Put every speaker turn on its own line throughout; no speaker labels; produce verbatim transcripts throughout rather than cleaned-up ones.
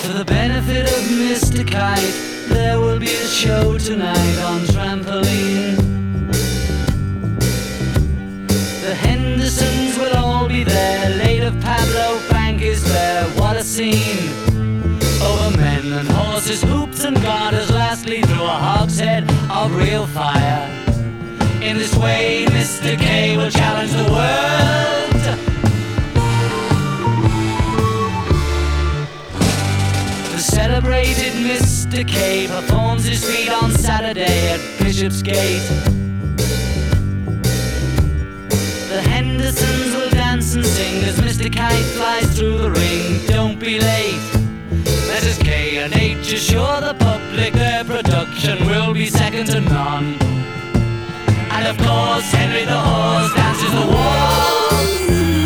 For the benefit of Mister Kite, there will be a show tonight on trampoline. The Hendersons will all be there. Late of Pablo Bank is there. What a scene! Over men and horses, hoops and garters, lastly through a hogshead of real fire. In this way, Mister K will challenge the world. The celebrated Mister K performs his feat on Saturday at Bishopsgate. The Hendersons will dance and sing as Mister Kite flies through the ring. Don't be late. Messrs K and H assure the public their production will be second to none. And of course Henry the Horse dances the waltz.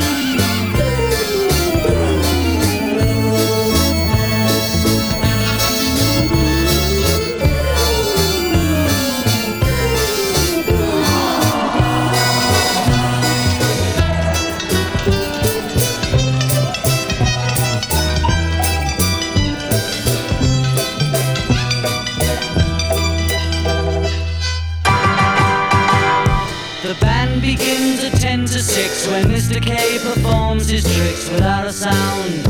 The band begins at ten to six when Mister K performs his tricks without a sound.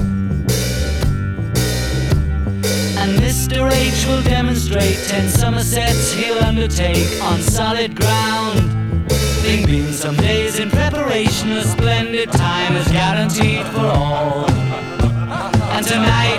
And Mister H will demonstrate ten Somersets he'll undertake on solid ground. There've been some days in preparation, a splendid time is guaranteed for all. And tonight